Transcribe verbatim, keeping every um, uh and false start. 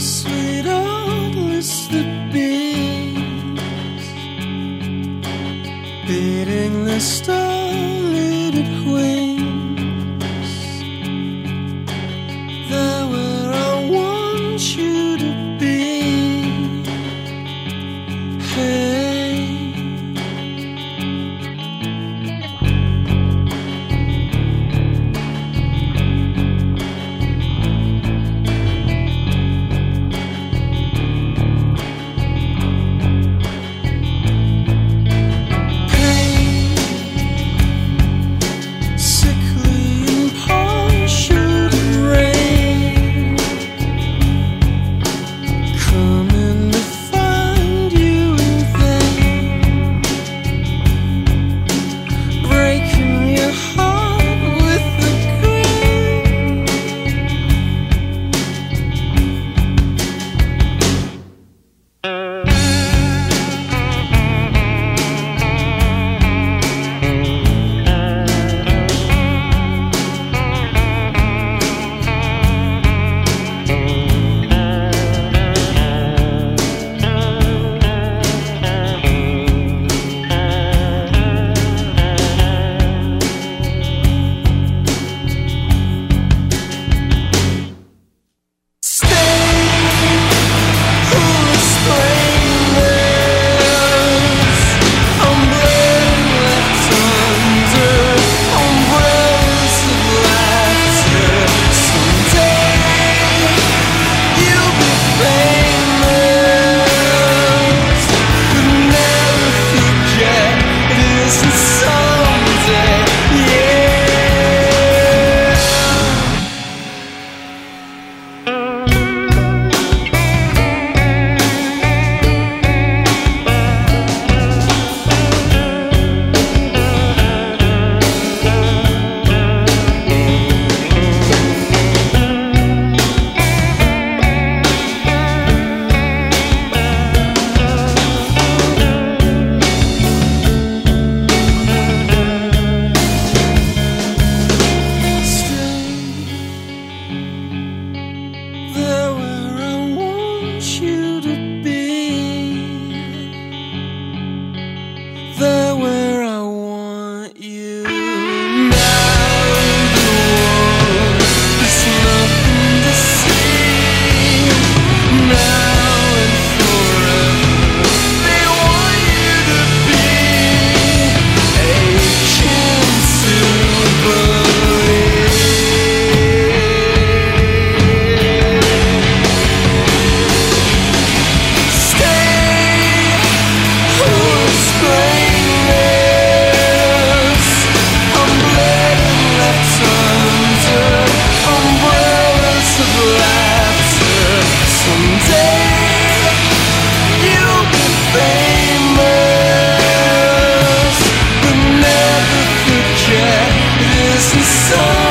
sweet old listed bees, beating the star-lidded wings. They're where I want you to be. Hey. There where I want you. Now the world is nothing to see. Now and forever they want you to be aching to believe. Stay or explain. So